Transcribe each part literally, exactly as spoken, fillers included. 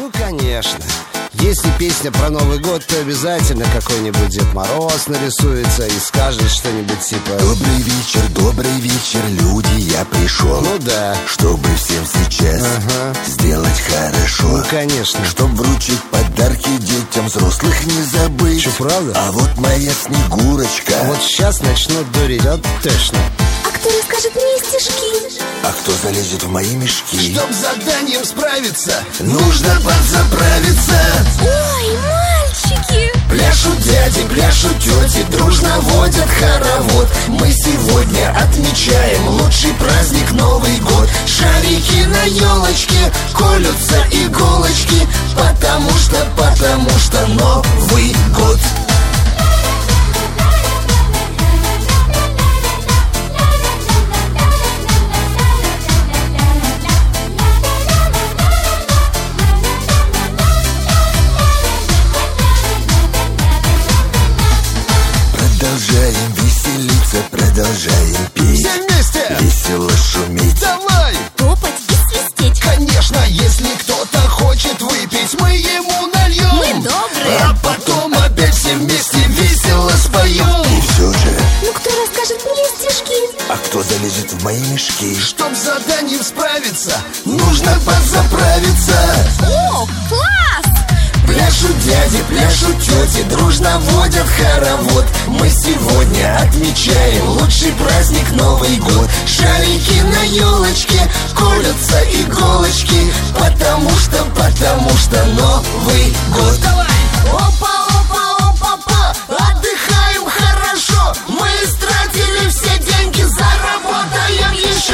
Ну, конечно. Если песня про Новый год, то обязательно какой-нибудь Дед Мороз нарисуется и скажет что-нибудь типа: добрый вечер, добрый вечер, люди, я пришел. Ну да. Чтобы всем сейчас ага. сделать хорошо. Ну, конечно. Чтоб вручить подарки детям, взрослых не забыть. Что, правда? А вот моя Снегурочка. А вот сейчас начнут дурить, вот точно. А кто расскажет мне стишки? А кто залезет в мои мешки? Чтоб с заданием справиться, нужно подзаправиться. Ой, мальчики! Пляшут дяди, пляшут тети, дружно водят хоровод. Мы сегодня отмечаем лучший праздник Новый год. Шарики на елочке, колются иголочки, потому что, потому что Новый год. Продолжаем веселиться, продолжаем петь. Все вместе! Весело шуметь. Давай! Топать и свистеть. Конечно, если кто-то хочет выпить, мы ему нальем. Мы добрые. А потом опять все вместе весело споем. И все же, Ну кто расскажет мне стишки? а кто залезет в мои мешки? Чтоб с заданием справиться, Нужно подзаправиться. О, класс! Пляшут дяди, пляшут тети, дружно водят хоровод. Мы сегодня отмечаем лучший праздник Новый год. Шарики на елочке, колются иголочки, потому что, потому что Новый год. давай! Опа, опа, опа, опа! Отдыхаем хорошо! Мы истратили все деньги, заработаем еще!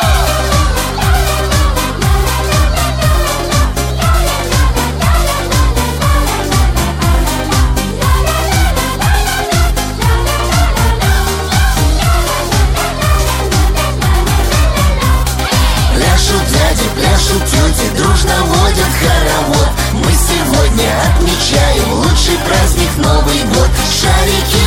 Пляшут дяди, пляшут тети, дружно водят хоровод. Мы сегодня отмечаем лучший праздник Новый год. Шарики